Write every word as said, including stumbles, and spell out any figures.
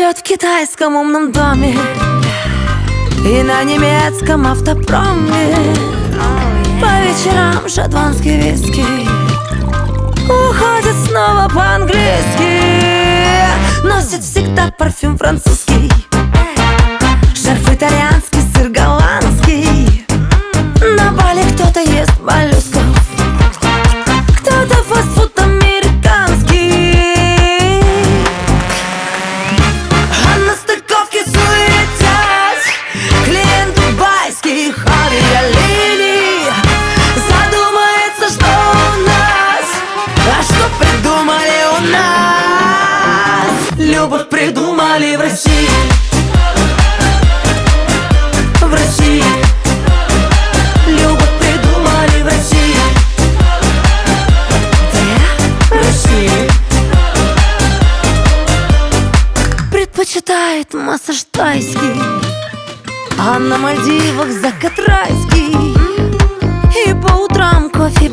живет в китайском умном доме и на немецком автопроме. По вечерам шотландский виски уходит снова по-английски. Носит всегда парфюм французский, шарф итальянский, сыр голландский. На Бали кто-то ест моллюсков, кто-то фастфуд американский. А на стыковке суетясь клиент дубайских авиалиний задумается, что у нас, а что придумали у нас. Любовь придумали в России, в России. Любовь придумали в России, где? В России. Предпочитает массаж тайский, а на Мальдивах закат райский. И по утрам кофе